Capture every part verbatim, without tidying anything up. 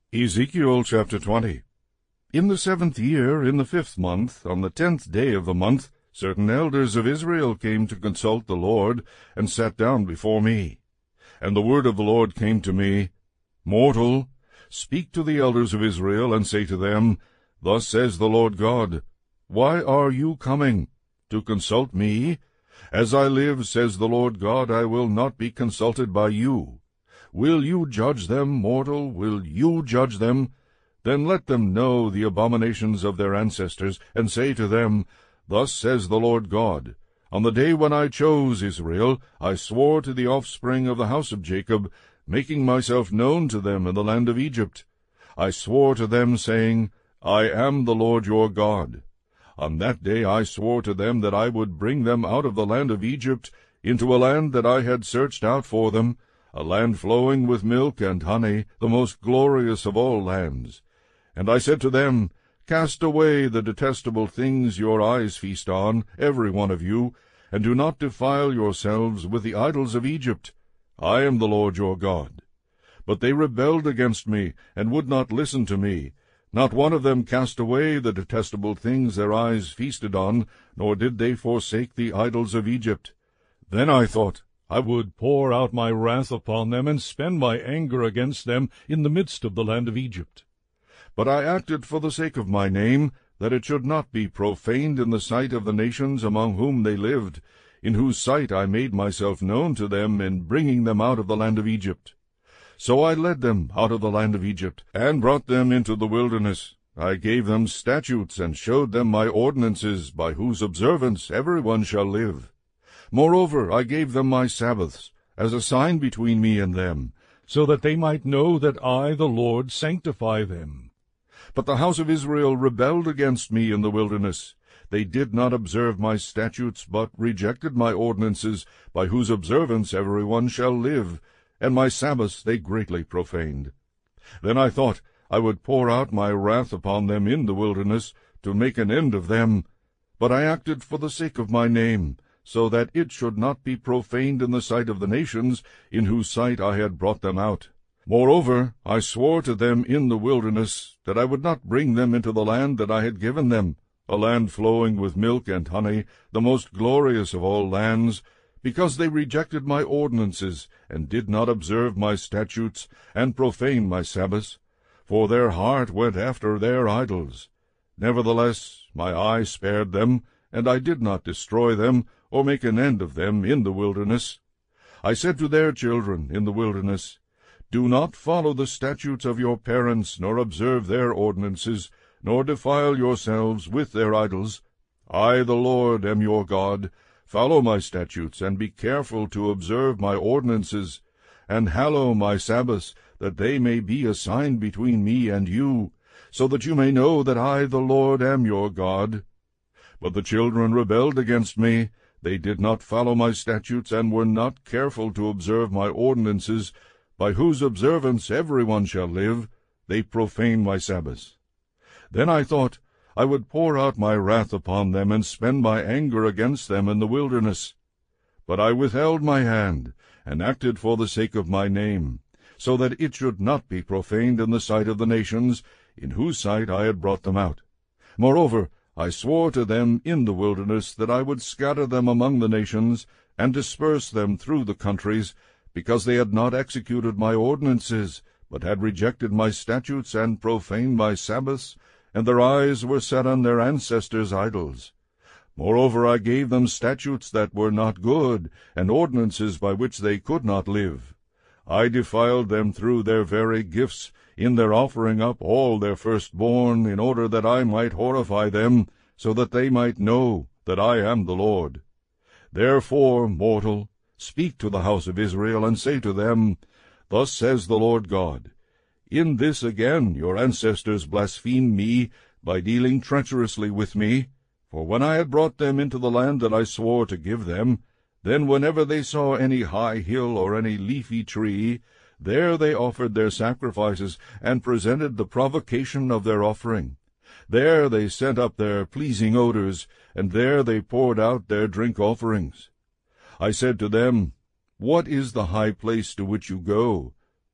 Ezekiel chapter twenty. In the seventh year, in the fifth month, on the tenth day of the month, certain elders of Israel came to consult the Lord, and sat down before me. And the word of the Lord came to me, Mortal, speak to the elders of Israel, and say to them, Thus says the Lord God, Why are you coming? To consult me? As I live, says the Lord God, I will not be consulted by you. Will you judge them, mortal? Will you judge them? Then let them know the abominations of their ancestors, and say to them, Thus says the Lord God, On the day when I chose Israel, I swore to the offspring of the house of Jacob, making myself known to them in the land of Egypt. I swore to them, saying, I am the Lord your God. On that day I swore to them that I would bring them out of the land of Egypt into a land that I had searched out for them, a land flowing with milk and honey, the most glorious of all lands. And I said to them, Cast away the detestable things your eyes feast on, every one of you, and do not defile yourselves with the idols of Egypt. I am the Lord your God. But they rebelled against me, and would not listen to me. Not one of them cast away the detestable things their eyes feasted on, nor did they forsake the idols of Egypt. Then I thought, I would pour out my wrath upon them, and spend my anger against them in the midst of the land of Egypt. But I acted for the sake of my name, that it should not be profaned in the sight of the nations among whom they lived, in whose sight I made myself known to them in bringing them out of the land of Egypt. So I led them out of the land of Egypt, and brought them into the wilderness. I gave them statutes, and showed them my ordinances, by whose observance every one shall live. Moreover, I gave them my Sabbaths, as a sign between me and them, so that they might know that I, the Lord, sanctify them. But the house of Israel rebelled against me in the wilderness. They did not observe my statutes, but rejected my ordinances, by whose observance every one shall live, and my Sabbaths they greatly profaned. Then I thought I would pour out my wrath upon them in the wilderness, to make an end of them. But I acted for the sake of my name, so that it should not be profaned in the sight of the nations, in whose sight I had brought them out. Moreover, I swore to them in the wilderness, that I would not bring them into the land that I had given them, a land flowing with milk and honey, the most glorious of all lands, because they rejected my ordinances, and did not observe my statutes, and profaned my Sabbaths, for their heart went after their idols. Nevertheless my eye spared them, and I did not destroy them, or make an end of them in the wilderness. I said to their children in the wilderness, Do not follow the statutes of your parents, nor observe their ordinances, nor defile yourselves with their idols. I, the Lord, am your God. Follow my statutes, and be careful to observe my ordinances, and hallow my Sabbaths, that they may be a sign between me and you, so that you may know that I, the Lord, am your God. But the children rebelled against me. They did not follow my statutes, and were not careful to observe my ordinances, by whose observance every one shall live. They profaned my Sabbaths. Then I thought I would pour out my wrath upon them, and spend my anger against them in the wilderness. But I withheld my hand, and acted for the sake of my name, so that it should not be profaned in the sight of the nations, in whose sight I had brought them out. Moreover, I swore to them in the wilderness that I would scatter them among the nations, and disperse them through the countries, because they had not executed my ordinances, but had rejected my statutes, and profaned my Sabbaths, and their eyes were set on their ancestors' idols. Moreover, I gave them statutes that were not good, and ordinances by which they could not live. I defiled them through their very gifts, in their offering up all their firstborn, in order that I might horrify them, so that they might know that I am the Lord. Therefore, mortal, speak to the house of Israel, and say to them, Thus says the Lord God, In this again your ancestors blasphemed me, by dealing treacherously with me. For when I had brought them into the land that I swore to give them, then whenever they saw any high hill or any leafy tree, there they offered their sacrifices, and presented the provocation of their offering. There they sent up their pleasing odors, and there they poured out their drink offerings. I said to them, What is the high place to which you go?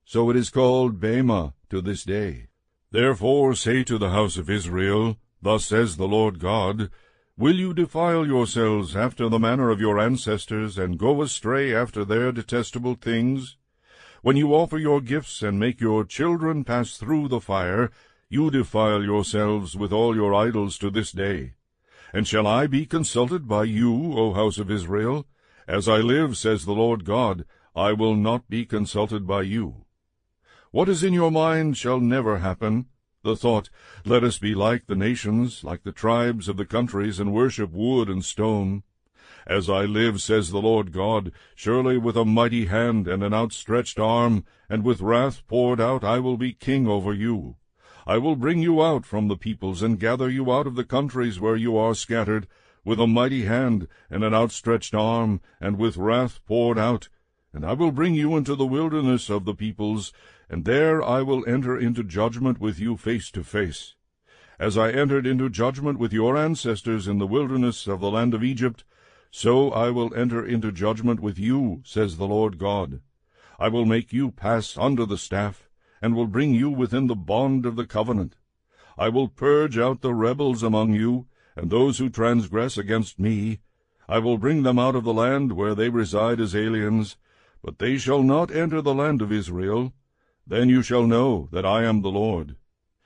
So it is called Bema to this day. Therefore say to the house of Israel, Thus says the Lord God, Will you defile yourselves after the manner of your ancestors, and go astray after their detestable things? When you offer your gifts and make your children pass through the fire, you defile yourselves with all your idols to this day. And shall I be consulted by you, O house of Israel? As I live, says the Lord God, I will not be consulted by you. What is in your mind shall never happen. The thought, Let us be like the nations, like the tribes of the countries, and worship wood and stone. As I live, says the Lord God, surely with a mighty hand and an outstretched arm, and with wrath poured out, I will be king over you. I will bring you out from the peoples, and gather you out of the countries where you are scattered, with a mighty hand and an outstretched arm, and with wrath poured out. And I will bring you into the wilderness of the peoples, and there I will enter into judgment with you face to face. As I entered into judgment with your ancestors in the wilderness of the land of Egypt, so I will enter into judgment with you, says the Lord God. I will make you pass under the staff, and will bring you within the bond of the covenant. I will purge out the rebels among you, and those who transgress against me. I will bring them out of the land where they reside as aliens, but they shall not enter the land of Israel. Then you shall know that I am the Lord.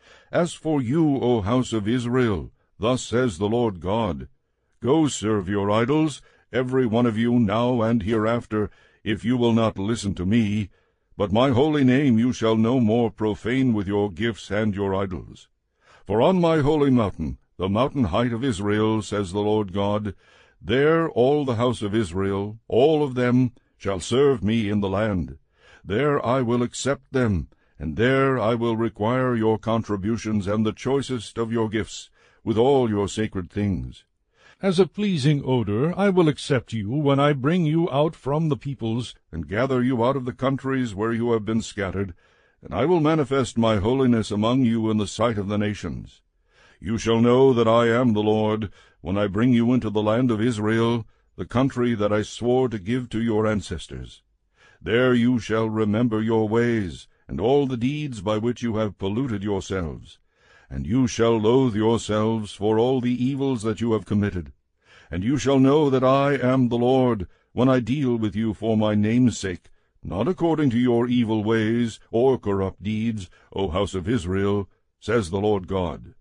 As for you, O house of Israel, thus says the Lord God, Go serve your idols, every one of you now and hereafter, if you will not listen to me. But my holy name you shall no more profane with your gifts and your idols. For on my holy mountain, the mountain height of Israel, says the Lord God, there all the house of Israel, all of them, shall serve me in the land. There I will accept them, and there I will require your contributions and the choicest of your gifts, with all your sacred things. As a pleasing odor I will accept you when I bring you out from the peoples, and gather you out of the countries where you have been scattered, and I will manifest my holiness among you in the sight of the nations. You shall know that I am the Lord, when I bring you into the land of Israel, the country that I swore to give to your ancestors. There you shall remember your ways, and all the deeds by which you have polluted yourselves. And you shall loathe yourselves for all the evils that you have committed. And you shall know that I am the Lord, when I deal with you for my name's sake, not according to your evil ways or corrupt deeds, O house of Israel, says the Lord God.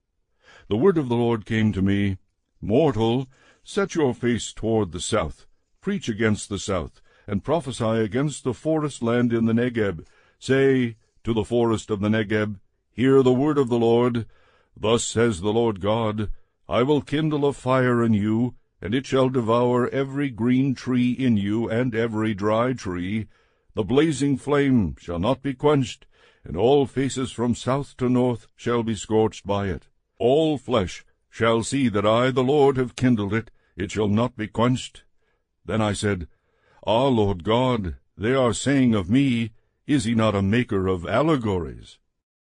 The word of the Lord came to me, Mortal, set your face toward the south, preach against the south, and prophesy against the forest land in the Negeb. Say to the forest of the Negeb, Hear the word of the Lord. Thus says the Lord God, I will kindle a fire in you, and it shall devour every green tree in you, and every dry tree. The blazing flame shall not be quenched, and all faces from south to north shall be scorched by it. All flesh shall see that I, the Lord, have kindled it. It shall not be quenched. Then I said, Ah, Lord God, they are saying of me, Is he not a maker of allegories?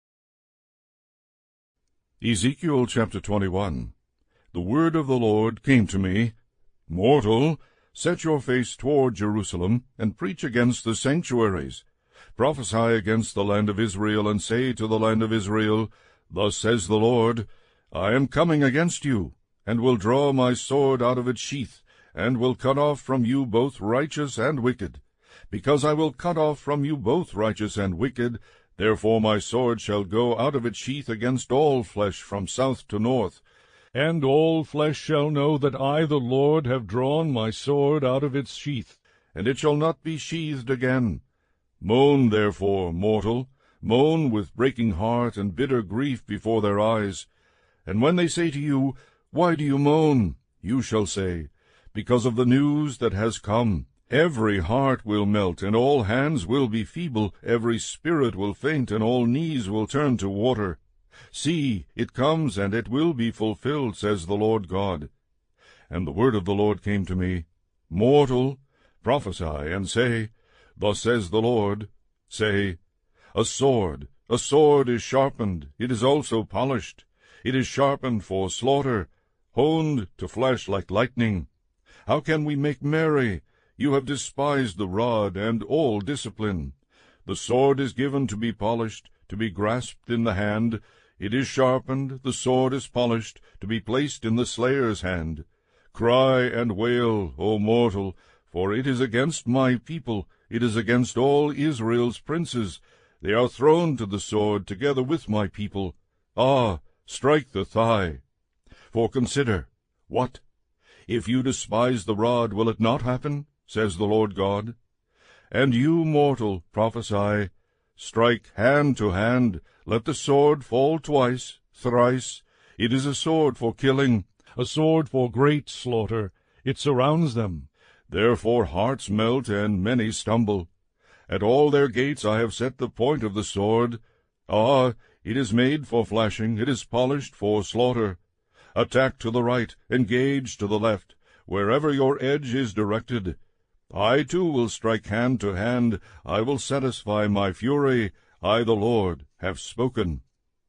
Ezekiel chapter twenty-one. The word of the Lord came to me, Mortal, set your face toward Jerusalem, and preach against the sanctuaries. Prophesy against the land of Israel, and say to the land of Israel, Thus says the Lord, I am coming against you, and will draw my sword out of its sheath, and will cut off from you both righteous and wicked. Because I will cut off from you both righteous and wicked, therefore my sword shall go out of its sheath against all flesh from south to north. And all flesh shall know that I, the Lord, have drawn my sword out of its sheath, and it shall not be sheathed again. Moan, therefore, mortal, moan with breaking heart and bitter grief before their eyes. And when they say to you, Why do you moan? You shall say, Because of the news that has come. Every heart will melt, and all hands will be feeble, every spirit will faint, and all knees will turn to water. See, it comes, and it will be fulfilled, says the Lord God. And the word of the Lord came to me, Mortal, prophesy, and say, Thus says the Lord, say, A sword, a sword is sharpened, it is also polished. It is sharpened for slaughter, honed to flash like lightning. How can we make merry? You have despised the rod and all discipline. The sword is given to be polished, to be grasped in the hand. It is sharpened, the sword is polished, to be placed in the slayer's hand. Cry and wail, O mortal, for it is against my people, it is against all Israel's princes. They are thrown to the sword together with my people. Ah, strike the thigh. For consider, what? If you despise the rod, will it not happen? Says the Lord God. And you, mortal, prophesy. Strike hand to hand, let the sword fall twice, thrice. It is a sword for killing, a sword for great slaughter. It surrounds them. Therefore hearts melt, and many stumble. At all their gates I have set the point of the sword. Ah, it is made for flashing, it is polished for slaughter. Attack to the right, engage to the left, wherever your edge is directed. I too will strike hand to hand, I will satisfy my fury. I, the Lord, have spoken.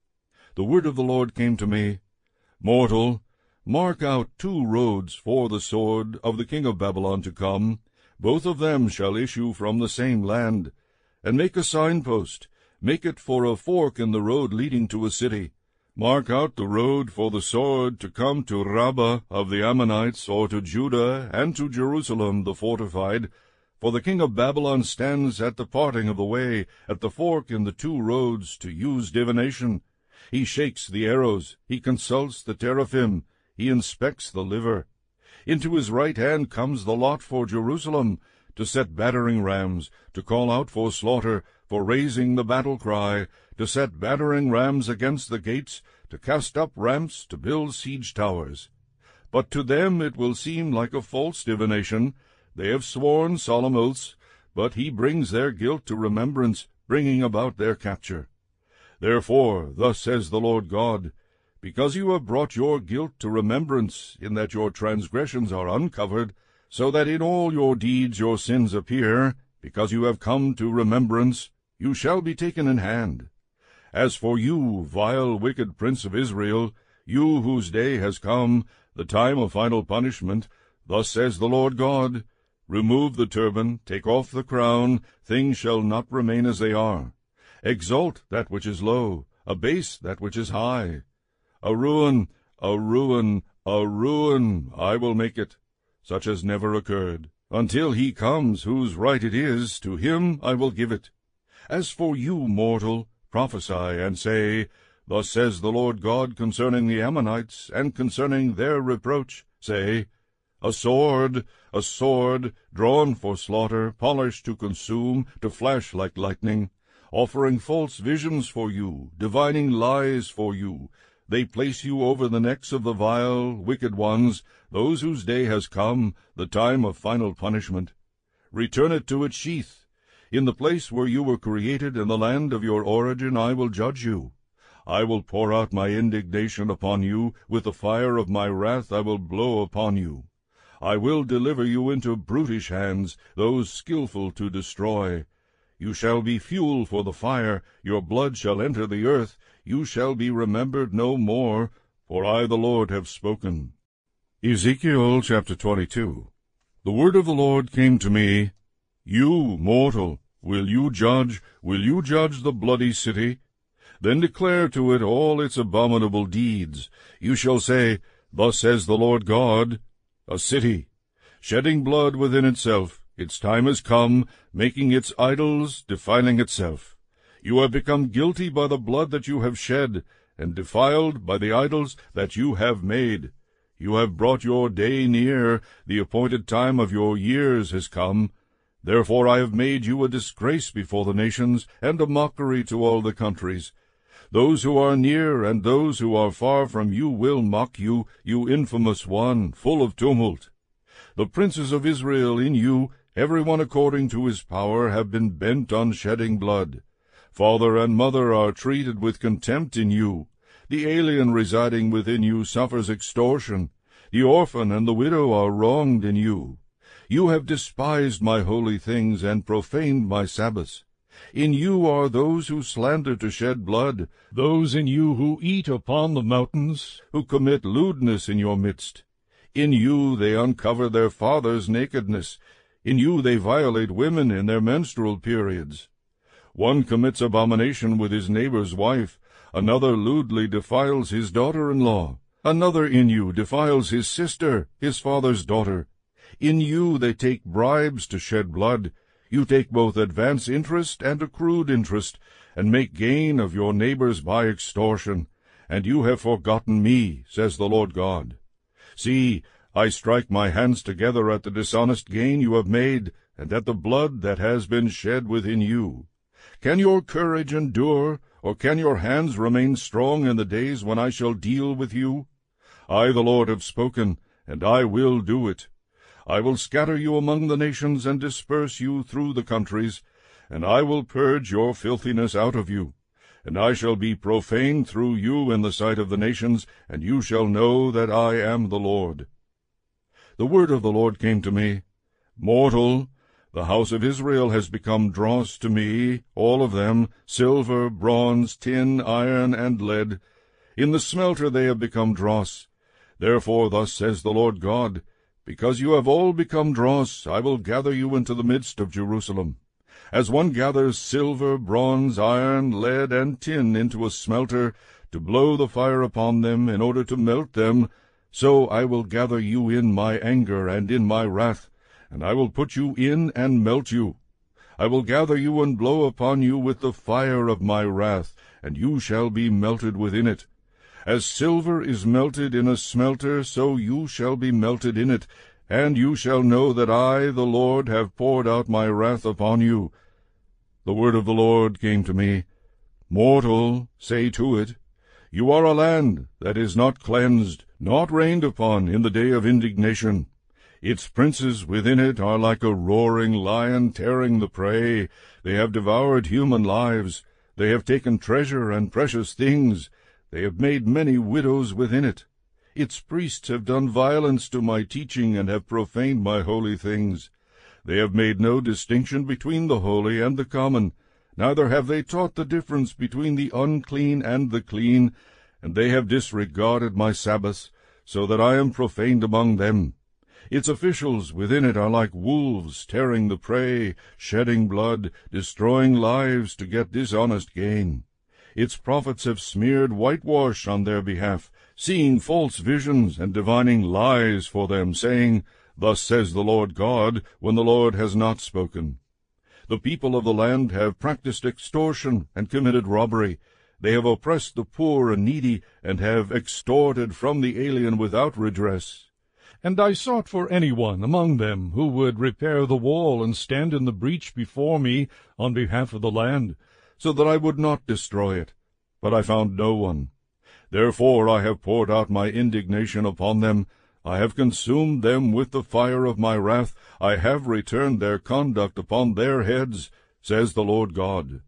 The word of the Lord came to me. Mortal, mark out two roads for the sword of the king of Babylon to come. Both of them shall issue from the same land. And make a signpost, make it for a fork in the road leading to a city. Mark out the road for the sword to come to Rabbah of the Ammonites, or to Judah, and to Jerusalem the fortified. For the king of Babylon stands at the parting of the way, at the fork in the two roads, to use divination. He shakes the arrows, he consults the teraphim, he inspects the liver. Into his right hand comes the lot for Jerusalem, to set battering rams, to call out for slaughter, for raising the battle cry, to set battering rams against the gates, to cast up ramps, to build siege towers. But to them it will seem like a false divination. They have sworn solemn oaths, but he brings their guilt to remembrance, bringing about their capture. Therefore, thus says the Lord God, because you have brought your guilt to remembrance, in that your transgressions are uncovered, so that in all your deeds your sins appear, because you have come to remembrance, you shall be taken in hand. As for you, vile, wicked prince of Israel, you whose day has come, the time of final punishment, thus says the Lord God, remove the turban, take off the crown, things shall not remain as they are. Exalt that which is low, abase that which is high. A ruin, a ruin, a ruin, I will make it, such as never occurred. Until he comes whose right it is, to him I will give it. As for you, mortal, prophesy and say, thus says the Lord God concerning the Ammonites, and concerning their reproach, say, a sword, a sword, drawn for slaughter, polished to consume, to flash like lightning, offering false visions for you, divining lies for you. They place you over the necks of the vile, wicked ones, those whose day has come, the time of final punishment. Return it to its sheath. In the place where you were created, in the land of your origin, I will judge you. I will pour out my indignation upon you, with the fire of my wrath I will blow upon you. I will deliver you into brutish hands, those skillful to destroy. You shall be fuel for the fire, your blood shall enter the earth, you shall be remembered no more, for I the Lord have spoken. Ezekiel chapter twenty-two. The word of the Lord came to me, You, mortal, will you judge, will you judge the bloody city? Then declare to it all its abominable deeds. You shall say, Thus says the Lord God, a city, shedding blood within itself, its time has come, making its idols, defiling itself. You have become guilty by the blood that you have shed, and defiled by the idols that you have made. You have brought your day near, the appointed time of your years has come. Therefore I have made you a disgrace before the nations, and a mockery to all the countries. Those who are near and those who are far from you will mock you, you infamous one, full of tumult. The princes of Israel in you, every one according to his power, have been bent on shedding blood. Father and mother are treated with contempt in you. The alien residing within you suffers extortion. The orphan and the widow are wronged in you. You have despised my holy things and profaned my Sabbaths. In you are those who slander to shed blood, those in you who eat upon the mountains, who commit lewdness in your midst. In you they uncover their fathers' nakedness. In you they violate women in their menstrual periods. One commits abomination with his neighbor's wife, another lewdly defiles his daughter-in-law, another in you defiles his sister, his father's daughter. In you they take bribes to shed blood. You take both advance interest and accrued interest, and make gain of your neighbors by extortion. And you have forgotten me, says the Lord God. See, I strike my hands together at the dishonest gain you have made, and at the blood that has been shed within you. Can your courage endure, or can your hands remain strong in the days when I shall deal with you? I, the Lord, have spoken, and I will do it. I will scatter you among the nations and disperse you through the countries, and I will purge your filthiness out of you. And I shall be profane through you in the sight of the nations, and you shall know that I am the Lord. The word of the Lord came to me, Mortal, the house of Israel has become dross to me, all of them, silver, bronze, tin, iron, and lead. In the smelter they have become dross. Therefore thus says the Lord God, Because you have all become dross, I will gather you into the midst of Jerusalem. As one gathers silver, bronze, iron, lead, and tin into a smelter, to blow the fire upon them in order to melt them, so I will gather you in my anger and in my wrath, and I will put you in and melt you. I will gather you and blow upon you with the fire of my wrath, and you shall be melted within it. As silver is melted in a smelter, so you shall be melted in it, and you shall know that I, the Lord, have poured out my wrath upon you. The word of the Lord came to me, Mortal, say to it, You are a land that is not cleansed, not rained upon in the day of indignation. Its princes within it are like a roaring lion tearing the prey. They have devoured human lives. They have taken treasure and precious things. They have made many widows within it. Its priests have done violence to my teaching and have profaned my holy things. They have made no distinction between the holy and the common, neither have they taught the difference between the unclean and the clean, and they have disregarded my Sabbaths, so that I am profaned among them. Its officials within it are like wolves tearing the prey, shedding blood, destroying lives to get dishonest gain. Its prophets have smeared whitewash on their behalf, seeing false visions and divining lies for them, saying, Thus says the Lord God, when the Lord has not spoken. The people of the land have practiced extortion and committed robbery. They have oppressed the poor and needy, and have extorted from the alien without redress. And I sought for any one among them who would repair the wall and stand in the breach before me on behalf of the land, so that I would not destroy it. But I found no one. Therefore I have poured out my indignation upon them. I have consumed them with the fire of my wrath. I have returned their conduct upon their heads, says the Lord God.